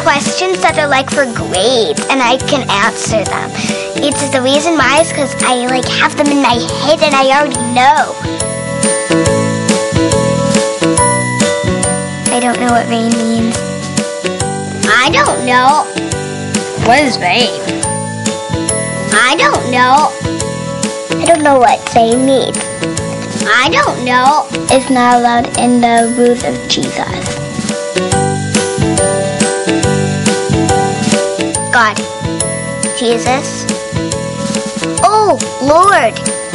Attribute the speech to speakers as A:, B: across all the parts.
A: questions that are like for grades, and I can answer them. It's the reason why is because I have them in my head and I already know. I don't know what rain means. I don't know.
B: What is rain?
A: I don't know. I don't know what rain means. I don't know. It's not allowed in the rules of Jesus. God. Jesus. Oh, Lord.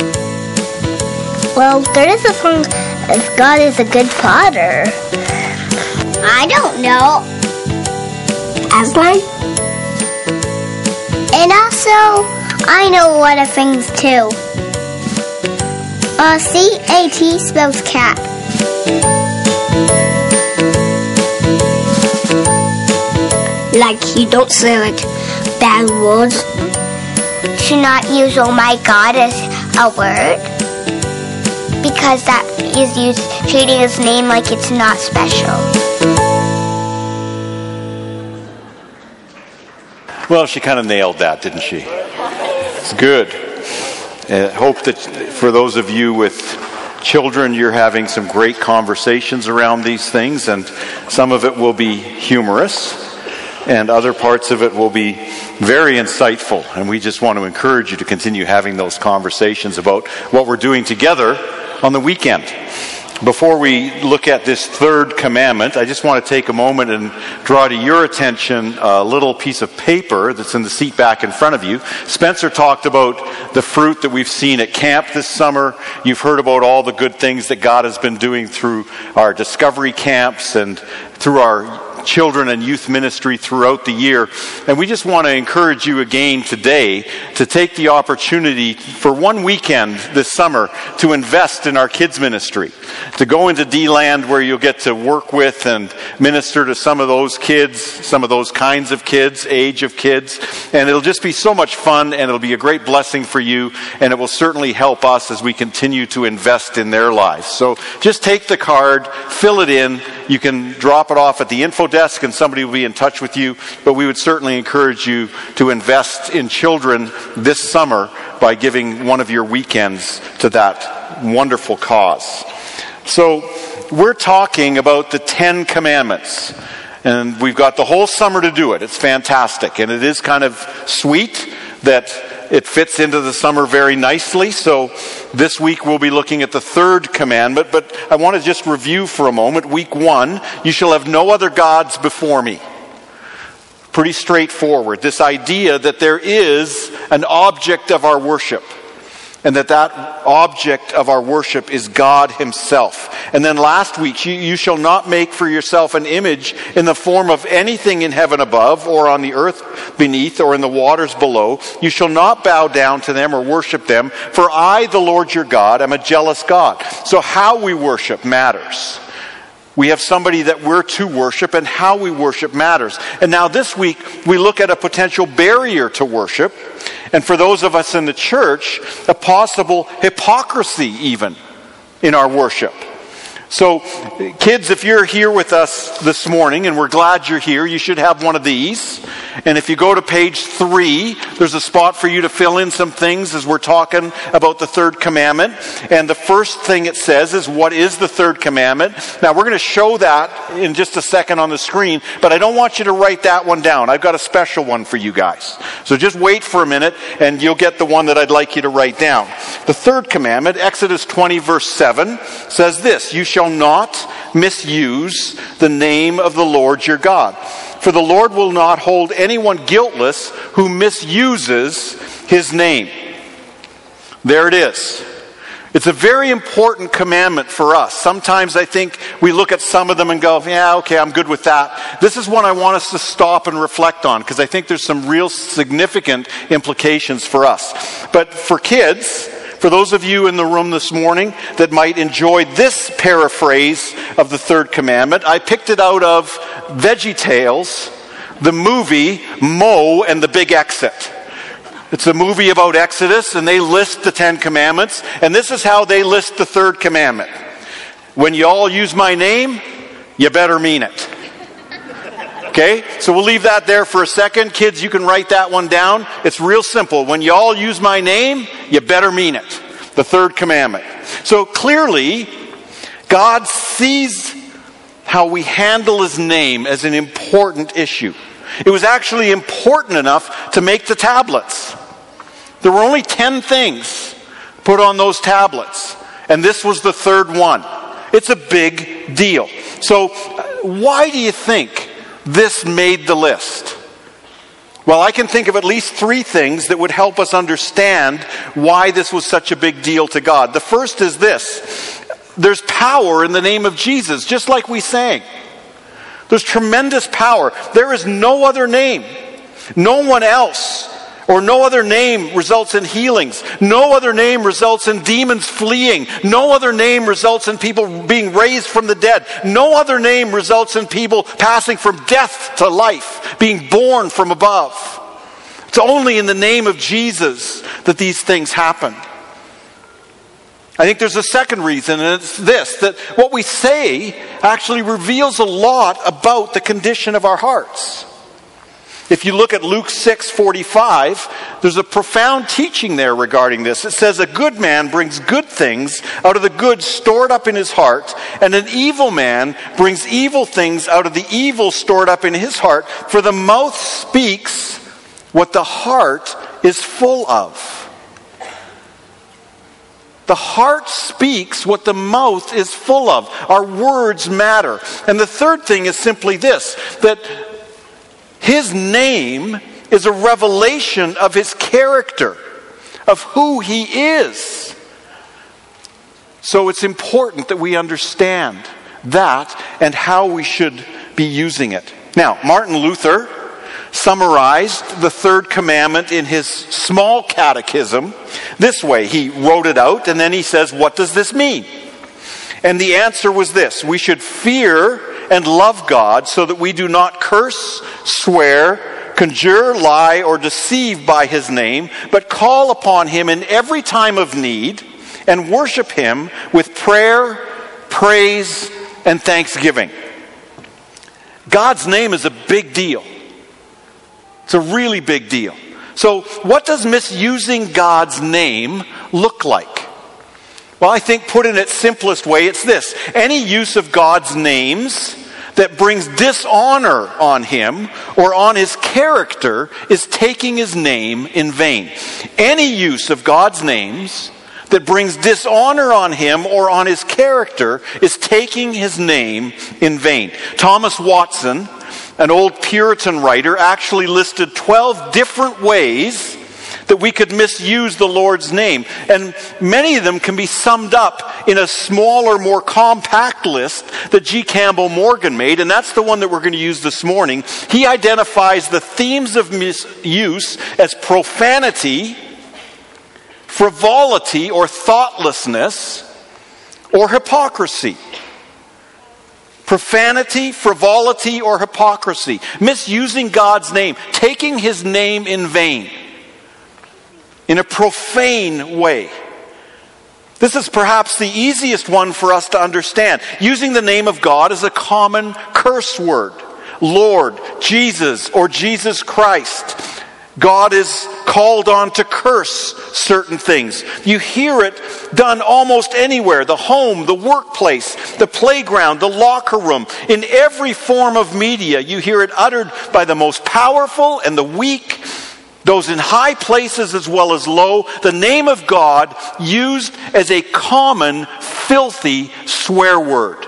A: Well, there is a song as God is a good father. I don't know. Aslan? And also, I know a lot of things too. C-A-T spells cat.
B: Like you don't say bad words.
A: Should not use "oh my God" as a word, because that is treating his name like it's not special.
C: Well, she kind of nailed that, didn't she? It's good. I hope that for those of you with children, you're having some great conversations around these things, and some of it will be humorous, and other parts of it will be very insightful. And we just want to encourage you to continue having those conversations about what we're doing together on the weekend. Before we look at this third commandment, I just want to take a moment and draw to your attention a little piece of paper that's in the seat back in front of you. Spencer talked about the fruit that we've seen at camp this summer. You've heard about all the good things that God has been doing through our discovery camps and through our children and youth ministry throughout the year. And we just want to encourage you again today to take the opportunity for one weekend this summer to invest in our kids ministry, to go into D-Land where you'll get to work with and minister to some of those kids, some of those kinds of kids, age of kids. And it'll just be so much fun, and it'll be a great blessing for you, and it will certainly help us as we continue to invest in their lives. So just take the card, fill it in. You can drop it off at the info desk and somebody will be in touch with you. But we would certainly encourage you to invest in children this summer by giving one of your weekends to that wonderful cause. So we're talking about the 10 Commandments. And we've got the whole summer to do it. It's fantastic. And it is kind of sweet that it fits into the summer very nicely. So this week we'll be looking at the third commandment, but I want to just review for a moment. Week 1, you shall have no other gods before me. Pretty straightforward. This idea that there is an object of our worship, and that object of our worship is God himself. And then last week, you shall not make for yourself an image in the form of anything in heaven above, or on the earth beneath, or in the waters below. You shall not bow down to them or worship them, for I, the Lord your God, am a jealous God. So how we worship matters. We have somebody that we're to worship, and how we worship matters. And now this week, we look at a potential barrier to worship, and for those of us in the church, a possible hypocrisy even in our worship. So, kids, if you're here with us this morning, and we're glad you're here, you should have one of these. And if you go to page 3, there's a spot for you to fill in some things as we're talking about the third commandment. And the first thing it says is, what is the third commandment? Now, we're going to show that in just a second on the screen, but I don't want you to write that one down. I've got a special one for you guys. So just wait for a minute, and you'll get the one that I'd like you to write down. The third commandment, Exodus 20, verse 7, says this: you shall not misuse the name of the Lord your God. For the Lord will not hold anyone guiltless who misuses his name. There it is. It's a very important commandment for us. Sometimes I think we look at some of them and go, yeah, okay, I'm good with that. This is one I want us to stop and reflect on, because I think there's some real significant implications for us. But for kids, for those of you in the room this morning that might enjoy this paraphrase of the third commandment, I picked it out of VeggieTales, the movie Moe and the Big Exit. It's a movie about Exodus, and they list the 10 commandments, and this is how they list the third commandment. When you all use my name, you better mean it. Okay, so we'll leave that there for a second. Kids, you can write that one down. It's real simple. When you all use my name, you better mean it. The third commandment. So clearly, God sees how we handle his name as an important issue. It was actually important enough to make the tablets. There were only 10 things put on those tablets, and this was the third one. It's a big deal. So why do you think this made the list? Well, I can think of at least 3 things that would help us understand why this was such a big deal to God. The first is this. There's power in the name of Jesus, just like we sang. There's tremendous power. There is no other name. No one else or no other name results in healings. No other name results in demons fleeing. No other name results in people being raised from the dead. No other name results in people passing from death to life, being born from above. It's only in the name of Jesus that these things happen. I think there's a second reason, and it's this, that what we say actually reveals a lot about the condition of our hearts. If you look at Luke 6:45, there's a profound teaching there regarding this. It says, a good man brings good things out of the good stored up in his heart, and an evil man brings evil things out of the evil stored up in his heart, for the mouth speaks what the heart is full of. The heart speaks what the mouth is full of. Our words matter. And the third thing is simply this, that his name is a revelation of his character, of who he is. So it's important that we understand that and how we should be using it. Now, Martin Luther summarized the third commandment in his small catechism this way. He wrote it out and then he says, what does this mean? And the answer was this: we should fear and love God so that we do not curse, swear, conjure, lie, or deceive by his name, but call upon him in every time of need and worship him with prayer, praise, and thanksgiving. God's name is a big deal. It's a really big deal. So what does misusing God's name look like? Well, I think put in its simplest way, it's this. Any use of God's names that brings dishonor on him or on his character is taking his name in vain. Any use of God's names that brings dishonor on him or on his character is taking his name in vain. Thomas Watson, an old Puritan writer, actually listed 12 different ways that we could misuse the Lord's name. And many of them can be summed up in a smaller, more compact list that G. Campbell Morgan made, and that's the one that we're going to use this morning. He identifies the themes of misuse as profanity, frivolity or thoughtlessness, or hypocrisy. Profanity, frivolity, or hypocrisy. Misusing God's name. Taking his name in vain. In a profane way. This is perhaps the easiest one for us to understand. Using the name of God as a common curse word. Lord, Jesus, or Jesus Christ. God is called on to curse certain things. You hear it done almost anywhere. The home, the workplace, the playground, the locker room. In every form of media, you hear it uttered by the most powerful and the weak, those in high places as well as low. The name of God used as a common, filthy swear word.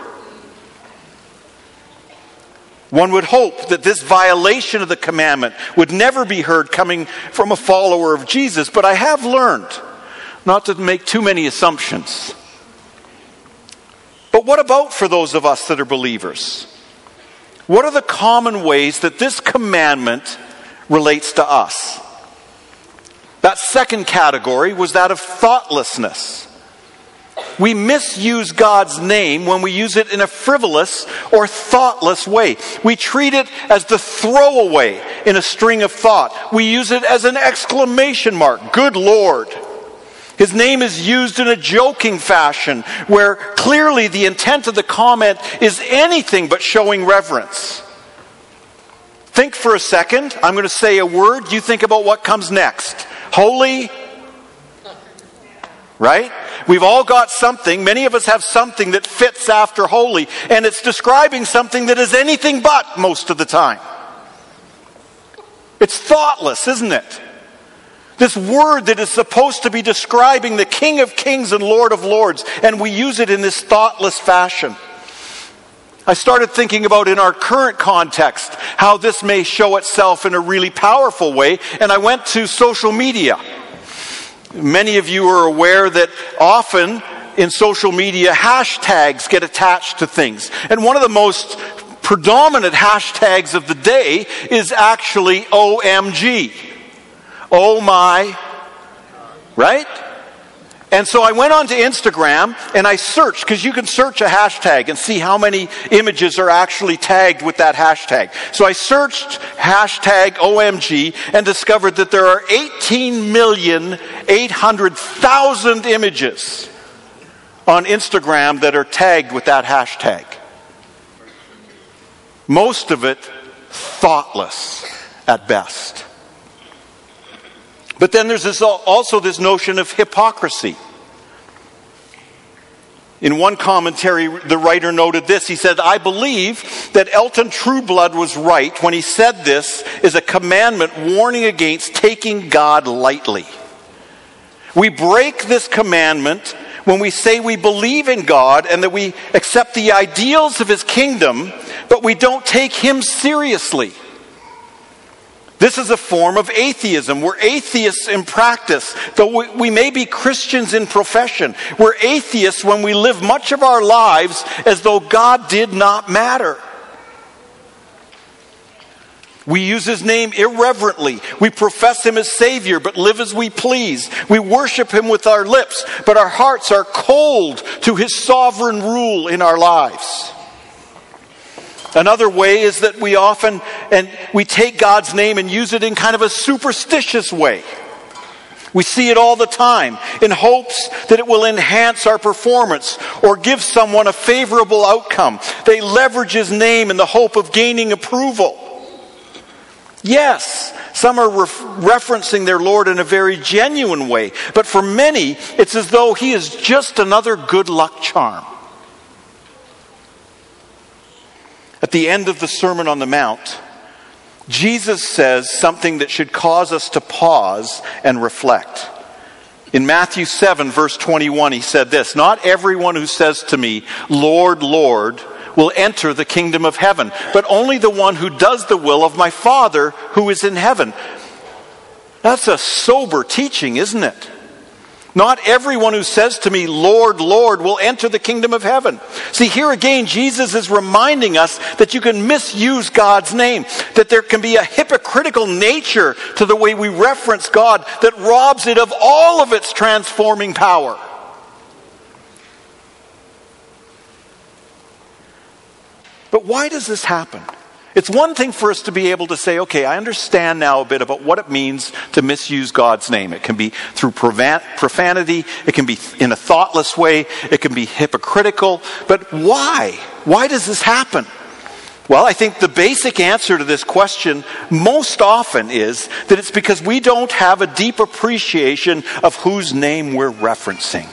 C: One would hope that this violation of the commandment would never be heard coming from a follower of Jesus, but I have learned not to make too many assumptions. But what about for those of us that are believers? What are the common ways that this commandment relates to us? That second category was that of thoughtlessness. We misuse God's name when we use it in a frivolous or thoughtless way. We treat it as the throwaway in a string of thought. We use it as an exclamation mark. Good Lord. His name is used in a joking fashion where clearly the intent of the comment is anything but showing reverence. Think for a second. I'm going to say a word. You think about what comes next. Holy. Right? We've all got something. Many of us have something that fits after holy. And it's describing something that is anything but most of the time. It's thoughtless, isn't it? This word that is supposed to be describing the King of Kings and Lord of Lords. And we use it in this thoughtless fashion. I started thinking about in our current context how this may show itself in a really powerful way, and I went to social media. Many of you are aware that often in social media hashtags get attached to things. And one of the most predominant hashtags of the day is actually OMG. Oh my, right? And so I went onto Instagram and I searched, because you can search a hashtag and see how many images are actually tagged with that hashtag. So I searched hashtag OMG and discovered that there are 18,800,000 images on Instagram that are tagged with that hashtag. Most of it thoughtless at best. But then there's also this notion of hypocrisy. In one commentary, the writer noted this. He said, I believe that Elton Trueblood was right when he said this is a commandment warning against taking God lightly. We break this commandment when we say we believe in God and that we accept the ideals of His kingdom, but we don't take Him seriously. This is a form of atheism. We're atheists in practice, though we may be Christians in profession. We're atheists when we live much of our lives as though God did not matter. We use His name irreverently. We profess Him as Savior, but live as we please. We worship Him with our lips, but our hearts are cold to His sovereign rule in our lives. Another way is that we take God's name and use it in kind of a superstitious way. We see it all the time in hopes that it will enhance our performance or give someone a favorable outcome. They leverage His name in the hope of gaining approval. Yes, some are referencing their Lord in a very genuine way, but for many, it's as though He is just another good luck charm. At the end of the Sermon on the Mount, Jesus says something that should cause us to pause and reflect. In Matthew 7, verse 21, He said this, Not everyone who says to me, Lord, Lord, will enter the kingdom of heaven, but only the one who does the will of my Father who is in heaven. That's a sober teaching, isn't it? Not everyone who says to me, Lord, Lord, will enter the kingdom of heaven. See, here again, Jesus is reminding us that you can misuse God's name, that there can be a hypocritical nature to the way we reference God that robs it of all of its transforming power. But why does this happen? It's one thing for us to be able to say, okay, I understand now a bit about what it means to misuse God's name. It can be through profanity. It can be in a thoughtless way. It can be hypocritical. But why? Why does this happen? Well, I think the basic answer to this question most often is that it's because we don't have a deep appreciation of whose name we're referencing.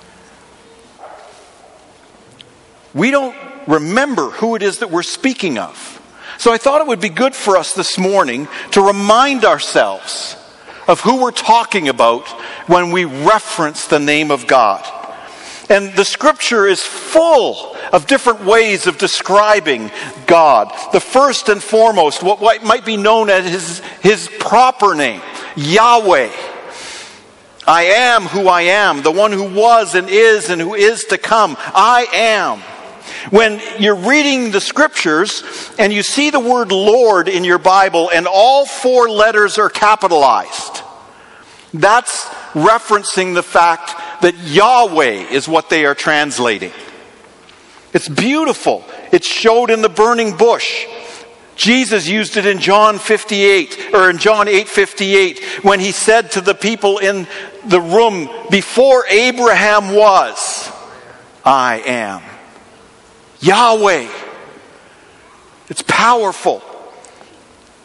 C: We don't remember who it is that we're speaking of. So I thought it would be good for us this morning to remind ourselves of who we're talking about when we reference the name of God. And the scripture is full of different ways of describing God. The first and foremost, what might be known as his proper name, Yahweh. I am who I am, the one who was and who is to come. I am. When you're reading the scriptures and you see the word Lord in your Bible and all 4 letters are capitalized, that's referencing the fact that Yahweh is what they are translating. It's beautiful. It's showed in the burning bush. Jesus used it in John 8:58 when He said to the people in the room, before Abraham was, I am. Yahweh. It's powerful.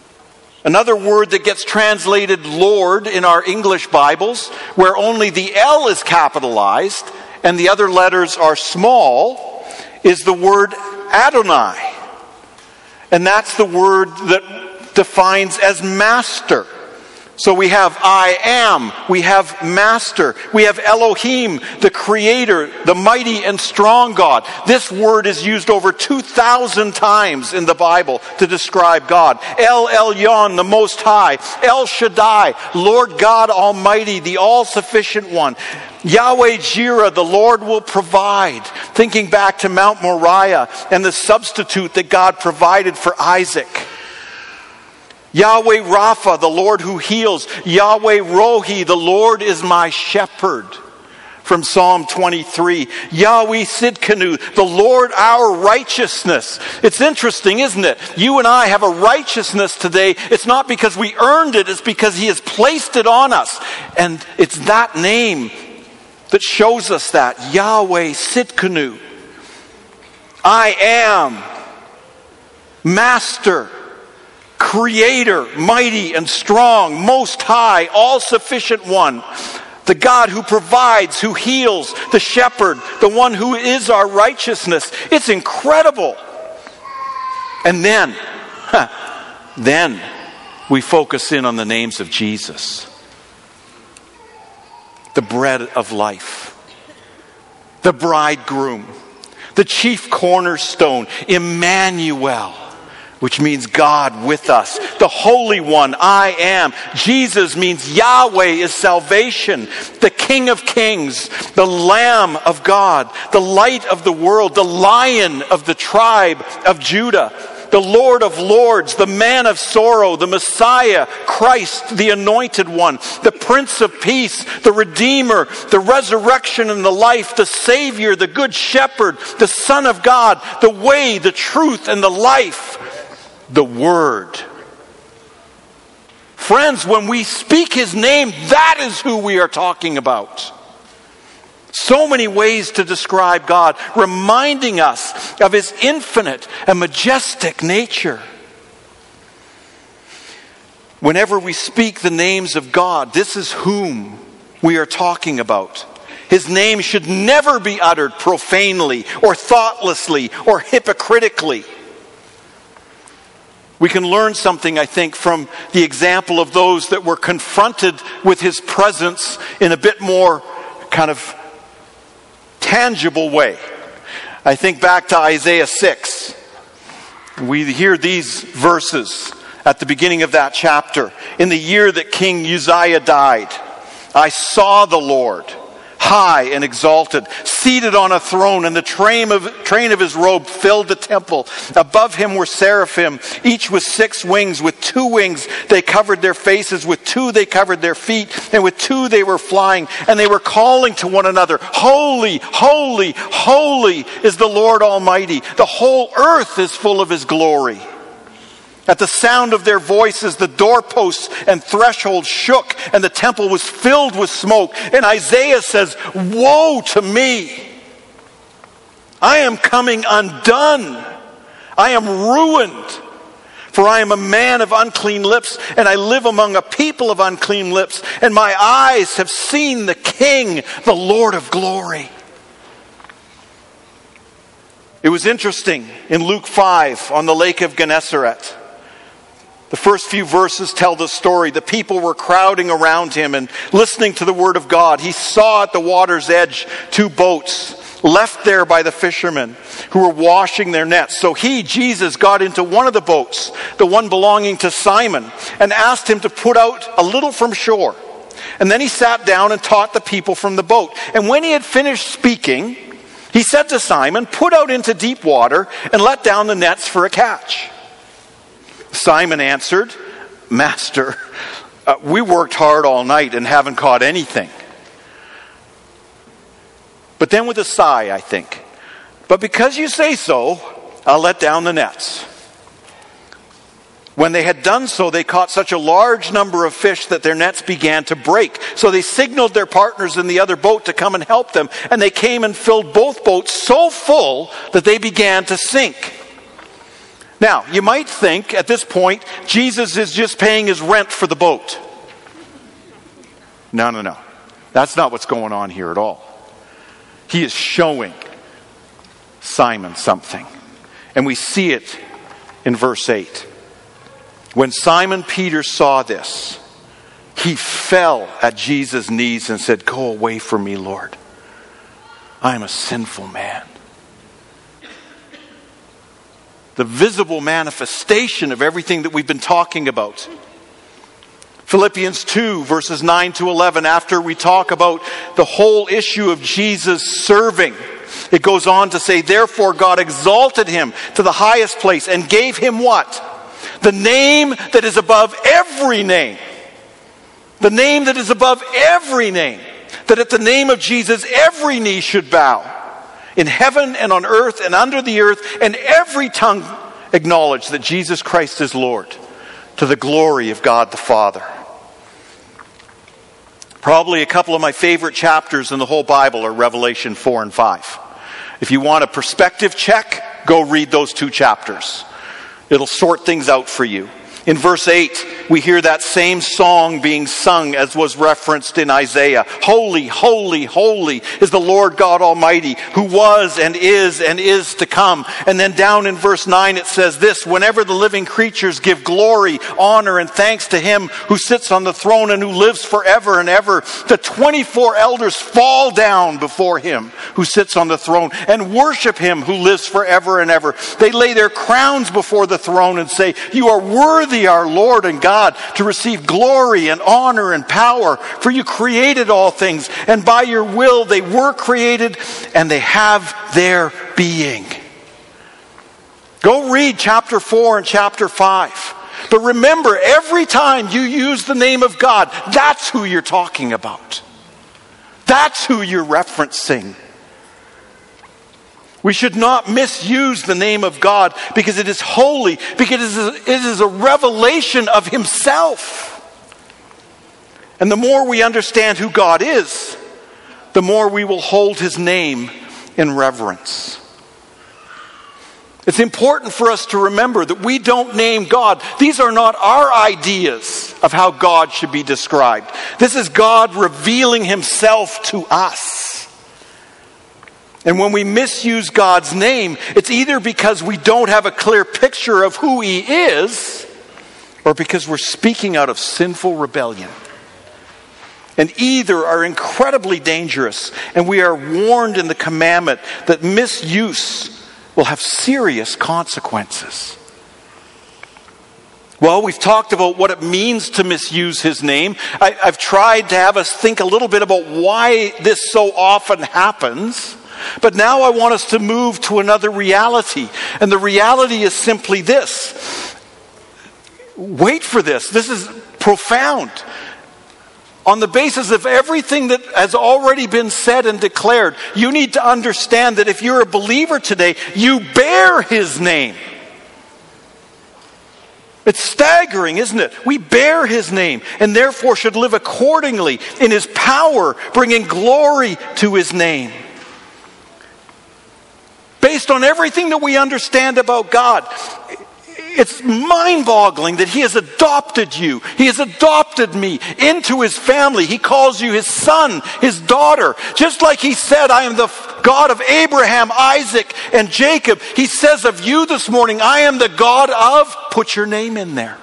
C: Another word that gets translated Lord in our English Bibles, where only the L is capitalized and the other letters are small, is the word Adonai. And that's the word that defines as master. So we have I am, we have master, we have Elohim, the creator, the mighty and strong God. This word is used over 2,000 times in the Bible to describe God. El Elyon, the Most High. El Shaddai, Lord God Almighty, the all-sufficient one. Yahweh Jireh, the Lord will provide. Thinking back to Mount Moriah and the substitute that God provided for Isaac. Yahweh Rapha, the Lord who heals. Yahweh Rohi, the Lord is my shepherd. From Psalm 23. Yahweh Sidkenu, the Lord our righteousness. It's interesting, isn't it? You and I have a righteousness today. It's not because we earned it. It's because He has placed it on us. And it's that name that shows us that. Yahweh Sidkenu. I am. Master. Creator, mighty and strong, most high, all-sufficient one. The God who provides, who heals, the shepherd, the one who is our righteousness. It's incredible. And then we focus in on the names of Jesus. The bread of life. The bridegroom. The chief cornerstone. Emmanuel. Which means God with us. The Holy One, I am. Jesus means Yahweh is salvation. The King of Kings. The Lamb of God. The light of the world. The Lion of the tribe of Judah. The Lord of Lords. The Man of sorrow. The Messiah. Christ, the Anointed One. The Prince of Peace. The Redeemer. The resurrection and the life. The Savior. The Good Shepherd. The Son of God. The way, the truth, and the life. The Word. Friends, when we speak His name, that is who we are talking about. So many ways to describe God, reminding us of His infinite and majestic nature. Whenever we speak the names of God, this is whom we are talking about. His name should never be uttered profanely or thoughtlessly or hypocritically. We can learn something, I think, from the example of those that were confronted with His presence in a bit more kind of tangible way. I think back to Isaiah 6. We hear these verses at the beginning of that chapter. In the year that King Uzziah died, I saw the Lord, high and exalted, seated on a throne, and the train of His robe filled the temple. Above Him were seraphim, each with 6 wings. With 2 wings they covered their faces, with 2 they covered their feet, and with 2 they were flying. And they were calling to one another, Holy, holy, holy is the Lord Almighty. The whole earth is full of His glory. At the sound of their voices, the doorposts and thresholds shook, and the temple was filled with smoke. And Isaiah says, Woe to me! I am coming undone. I am ruined. For I am a man of unclean lips, and I live among a people of unclean lips. And my eyes have seen the King, the Lord of glory. It was interesting in Luke 5 on the lake of Gennesaret. The first few verses tell the story. The people were crowding around Him and listening to the Word of God. He saw at the water's edge 2 boats left there by the fishermen who were washing their nets. So He, Jesus, got into one of the boats, the one belonging to Simon, and asked him to put out a little from shore. And then He sat down and taught the people from the boat. And when He had finished speaking, He said to Simon, Put out into deep water and let down the nets for a catch. Simon answered, Master, we worked hard all night and haven't caught anything. But then with a sigh, I think, But because you say so, I'll let down the nets. When they had done so, they caught such a large number of fish that their nets began to break. So they signaled their partners in the other boat to come and help them. And they came and filled both boats so full that they began to sink. Now, you might think at this point, Jesus is just paying his rent for the boat. No. That's not what's going on here at all. He is showing Simon something. And we see it in verse 8. When Simon Peter saw this, he fell at Jesus' knees and said, "Go away from me, Lord. I am a sinful man." The visible manifestation of everything that we've been talking about. Philippians 2 verses 9 to 11, after we talk about the whole issue of Jesus serving, it goes on to say, "Therefore God exalted him to the highest place and gave him" what? "The name that is above every name." The name that is above every name. That at the name of Jesus every knee should bow. In heaven and on earth and under the earth, and every tongue acknowledge that Jesus Christ is Lord, to the glory of God the Father. Probably a couple of my favorite chapters in the whole Bible are Revelation 4 and 5. If you want a perspective check, go read those two chapters. It'll sort things out for you. In verse 8, we hear that same song being sung as was referenced in Isaiah. "Holy, holy, holy is the Lord God Almighty, who was and is to come." And then down in verse 9 it says this, "Whenever the living creatures give glory, honor, and thanks to him who sits on the throne and who lives forever and ever, the 24 elders fall down before him who sits on the throne and worship him who lives forever and ever. They lay their crowns before the throne and say, 'You are worthy, our Lord and God, to receive glory and honor and power, for you created all things, and by your will they were created, and they have their being.'" Go read chapter 4 and chapter 5. But remember, every time you use the name of God, that's who you're talking about. That's who you're referencing. We should not misuse the name of God because it is holy, because it is a revelation of himself. And the more we understand who God is, the more we will hold his name in reverence. It's important for us to remember that we don't name God. These are not our ideas of how God should be described. This is God revealing himself to us. And when we misuse God's name, it's either because we don't have a clear picture of who he is, or because we're speaking out of sinful rebellion. And either are incredibly dangerous, and we are warned in the commandment that misuse will have serious consequences. Well, we've talked about what it means to misuse his name. I've tried to have us think a little bit about why this so often happens. But now I want us to move to another reality. And the reality is simply this. Wait for this. This is profound. On the basis of everything that has already been said and declared, you need to understand that if you're a believer today, you bear his name. It's staggering, isn't it? We bear his name and therefore should live accordingly in his power, bringing glory to his name. Based on everything that we understand about God, it's mind-boggling that he has adopted you. He has adopted me into his family. He calls you his son, his daughter. Just like he said, "I am the God of Abraham, Isaac, and Jacob." He says of you this morning, "I am the God of," put your name in there.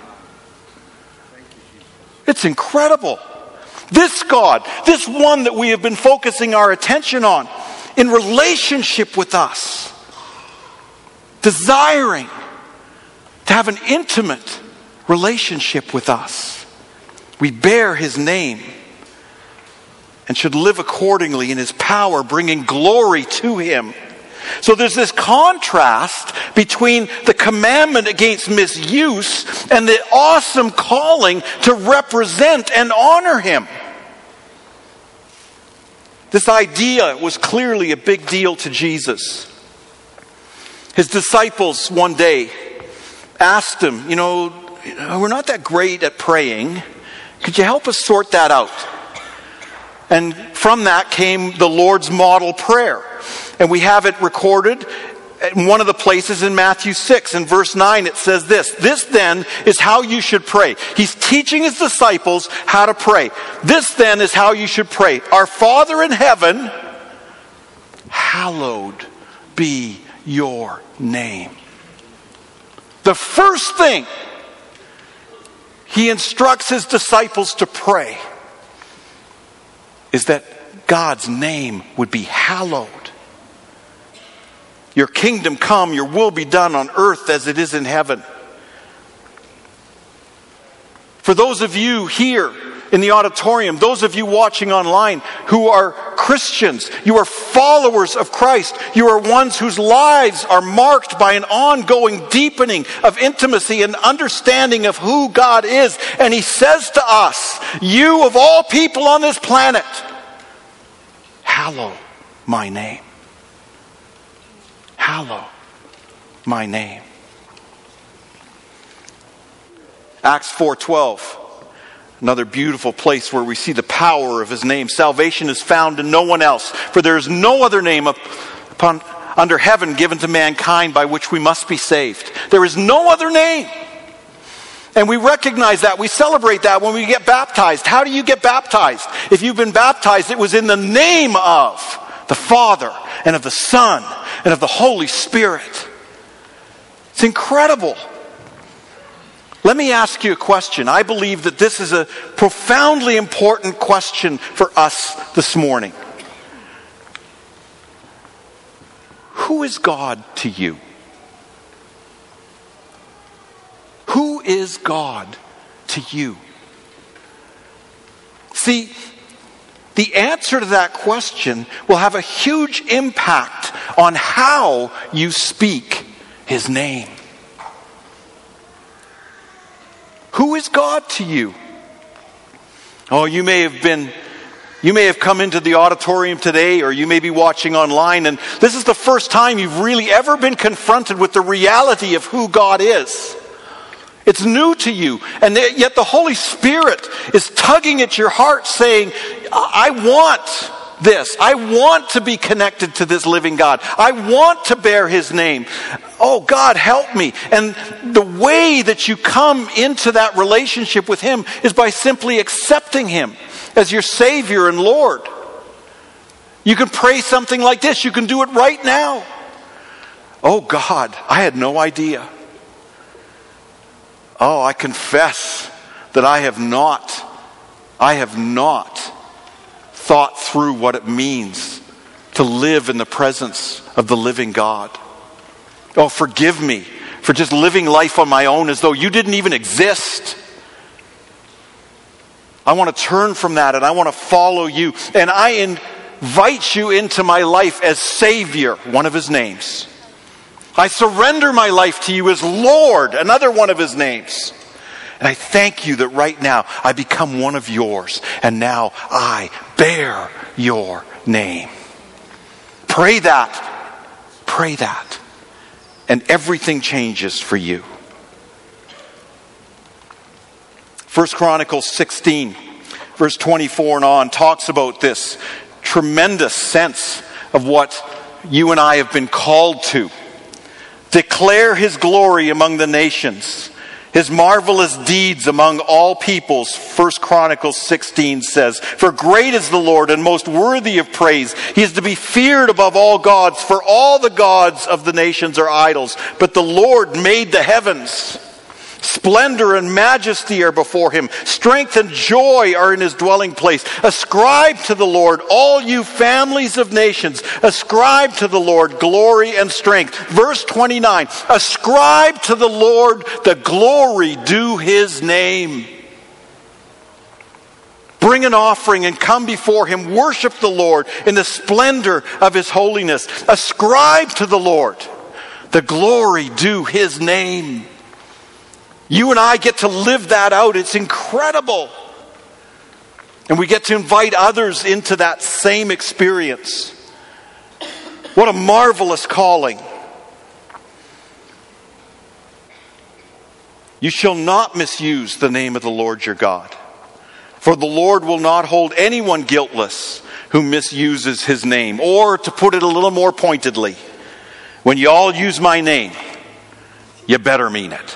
C: It's incredible. This God, this one that we have been focusing our attention on, in relationship with us, desiring to have an intimate relationship with us. We bear his name and should live accordingly in his power, bringing glory to him. So there's this contrast between the commandment against misuse and the awesome calling to represent and honor him. This idea was clearly a big deal to Jesus. His disciples one day asked him, "We're not that great at praying. Could you help us sort that out?" And from that came the Lord's model prayer. And we have it recorded in one of the places in Matthew 6, in verse 9, it says this. This then is how you should pray. He's teaching his disciples how to pray. This then is how you should pray. Our Father in heaven, hallowed be your name. The first thing he instructs his disciples to pray is that God's name would be hallowed. Your kingdom come, your will be done on earth as it is in heaven. For those of you here in the auditorium, those of you watching online who are Christians, you are followers of Christ. You are ones whose lives are marked by an ongoing deepening of intimacy and understanding of who God is. And he says to us, you of all people on this planet, hallow my name. Hallow my name. Acts 4:12. Another beautiful place where we see the power of his name. Salvation is found in no one else, for there is no other name under heaven given to mankind by which we must be saved. There is no other name. And we recognize that. We celebrate that when we get baptized. How do you get baptized? If you've been baptized, it was in the name of the Father and of the Son and of the Holy Spirit. It's incredible. Let me ask you a question. I believe that this is a profoundly important question for us this morning. Who is God to you? Who is God to you? See, the answer to that question will have a huge impact on how you speak his name. Who is God to you? Oh, you may have come into the auditorium today, or you may be watching online, and this is the first time you've really ever been confronted with the reality of who God is. It's new to you, and yet the Holy Spirit is tugging at your heart saying, I want this. I want to be connected to this living God. I want to bear his name. Oh, God, help me. And the way that you come into that relationship with him is by simply accepting him as your Savior and Lord. You can pray something like this. You can do it right now. Oh, God, I had no idea. Oh, I confess that I have not thought through what it means to live in the presence of the living God. Oh, forgive me for just living life on my own as though you didn't even exist. I want to turn from that and I want to follow you. And I invite you into my life as Savior, one of his names. I surrender my life to you as Lord, another one of his names. And I thank you that right now I become one of yours. And now I bear your name. Pray that. Pray that. And everything changes for you. 1 Chronicles 16, verse 24 and on, talks about this tremendous sense of what you and I have been called to. Declare his glory among the nations, his marvelous deeds among all peoples. 1 Chronicles 16 says, for great is the Lord and most worthy of praise. He is to be feared above all gods, for all the gods of the nations are idols. But the Lord made the heavens. Splendor and majesty are before him. Strength and joy are in his dwelling place. Ascribe to the Lord, all you families of nations. Ascribe to the Lord glory and strength. Verse 29. Ascribe to the Lord the glory due his name. Bring an offering and come before him. Worship the Lord in the splendor of his holiness. Ascribe to the Lord the glory due his name. You and I get to live that out. It's incredible. And we get to invite others into that same experience. What a marvelous calling. You shall not misuse the name of the Lord your God. For the Lord will not hold anyone guiltless who misuses his name. Or, to put it a little more pointedly, When you all use my name, you better mean it.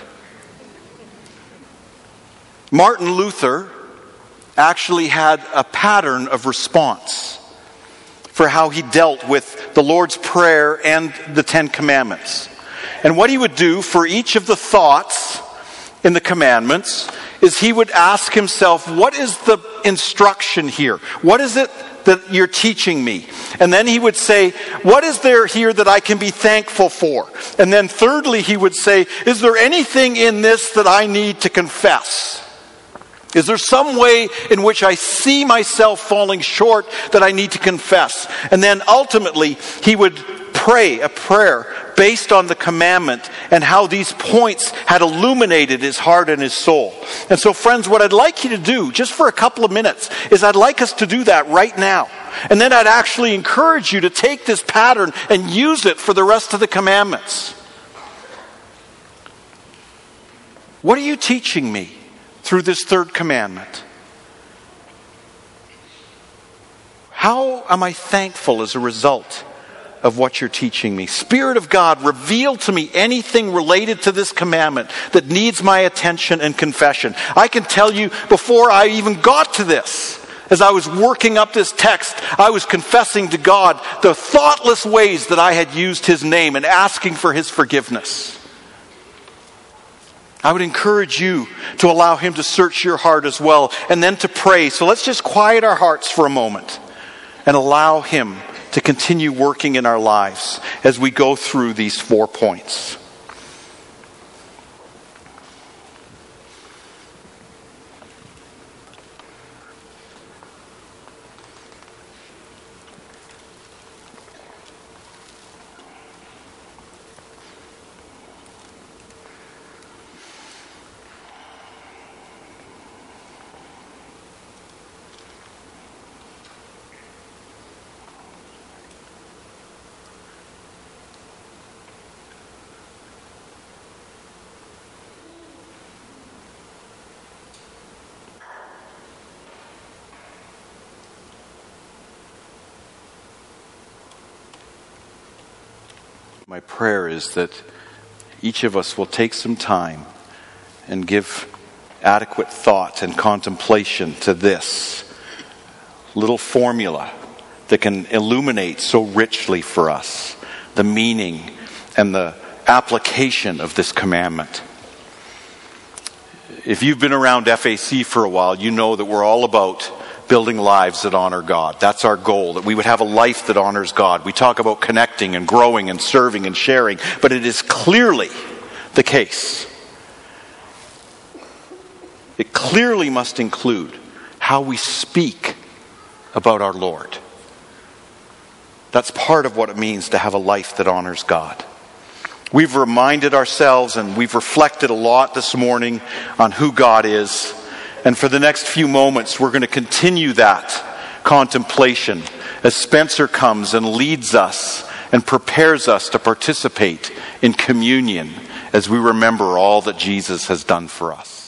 C: Martin Luther actually had a pattern of response for how he dealt with the Lord's Prayer and the Ten Commandments. And what he would do for each of the thoughts in the commandments is he would ask himself, what is the instruction here? What is it that you're teaching me? And then he would say, what is there here that I can be thankful for? And then thirdly, he would say, is there anything in this that I need to confess? Is there some way in which I see myself falling short that I need to confess? And then ultimately, he would pray a prayer based on the commandment and how these points had illuminated his heart and his soul. And so friends, what I'd like you to do, just for a couple of minutes, is I'd like us to do that right now. And then I'd actually encourage you to take this pattern and use it for the rest of the commandments. What are you teaching me through this third commandment? How am I thankful as a result of what you're teaching me? Spirit of God, reveal to me anything related to this commandment that needs my attention and confession. I can tell you, before I even got to this, as I was working up this text, I was confessing to God the thoughtless ways that I had used His name and asking for His forgiveness. I would encourage you to allow Him to search your heart as well, and then to pray. So let's just quiet our hearts for a moment and allow Him to continue working in our lives as we go through these 4 points. My prayer is that each of us will take some time and give adequate thought and contemplation to this little formula that can illuminate so richly for us the meaning and the application of this commandment. If you've been around FAC for a while, you know that we're all about building lives that honor God. That's our goal, that we would have a life that honors God. We talk about connecting and growing and serving and sharing, but it is clearly the case. It clearly must include how we speak about our Lord. That's part of what it means to have a life that honors God. We've reminded ourselves and we've reflected a lot this morning on who God is. And for the next few moments, we're going to continue that contemplation as Spencer comes and leads us and prepares us to participate in communion as we remember all that Jesus has done for us.